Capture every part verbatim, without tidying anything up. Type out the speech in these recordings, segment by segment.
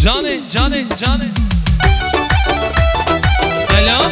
Cane, cane, cane. Alo.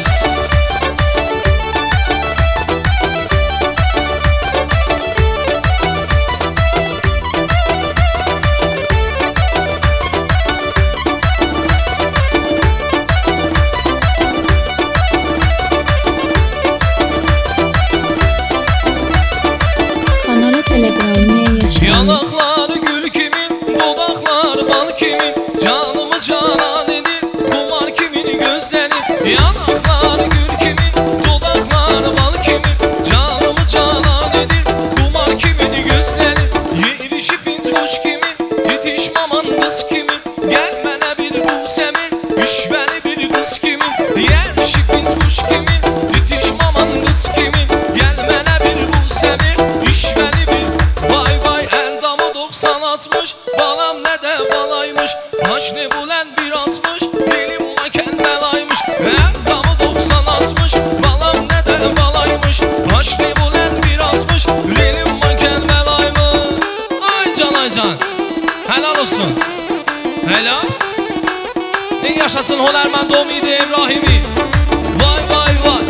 Kanala Telegram ne yaşandı? Yanaklar gül kimin, dudaklar bal kimin, canımı canan edir, kumar kimin gözleri. Yanaklar gül kimin, dudaklar bal kimin, canımı canan edir, kumar kimin gözleri. Yerişi pinç kuş kimin, titiş maman kız kimin, gelmene bir bu semin, işveli bir kız kimin. Yerişi pinç kuş kimin, titiş maman kız kimin, gelmene bir bu semin, işveli bir. Vay vay endamı doksan altmış, balam ne de balaymış, haşni bulen bir atmış, benim maken belaymış. Endamı doksan altmış, balam ne de balaymış, haşni bulen bir atmış, benim maken belaymış. Ay can ay can, helal olsun. Helal. En yaşasın Honerman Domidi İbrahimi. Vay vay vay.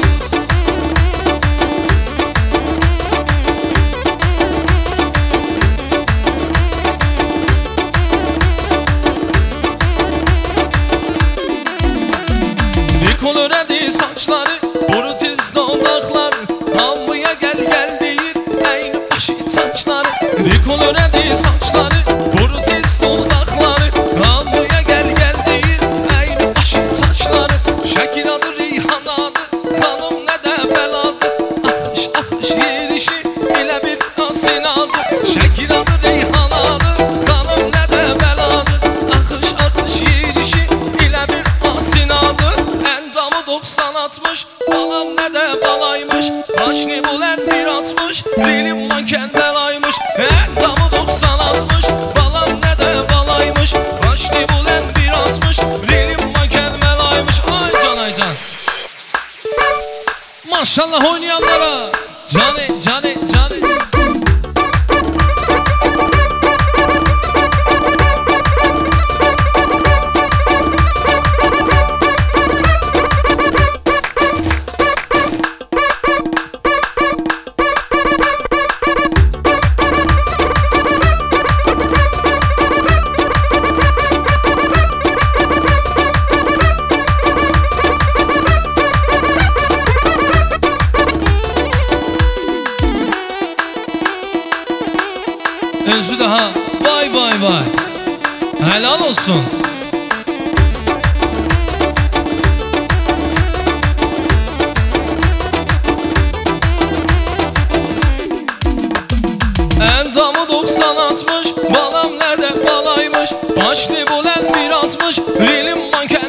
Koloredi saçları, boru tiz dodakları, hamıya gel gel deyir, eyni başı saçları. Koloredi saçları, boru tiz dodakları, hamıya gel gel deyir, eyni başı saçları. Şekil adı Reyhan adı, hanım ne de beladı, akış akış yerişi ile bir asin adı. Şekil adı Reyhan adı, hanım ne de beladı, akış akış yerişi ile bir asin adı. Endamı doksan altmış, balam ne de balaymış, haşni bulen bir atmış, dilim maken belaymış. Endamı doksan altmış, balam ne de balaymış, haşni bulen bir atmış, dilim maken belaymış. Ay can ay can. Maşallah oynayanlara. Cane cane cane. Özü daha vay vay vay. Helal olsun. Endamı doksan altmış, balam ne de balaymış, haşni bulen bir atmış, rilim manken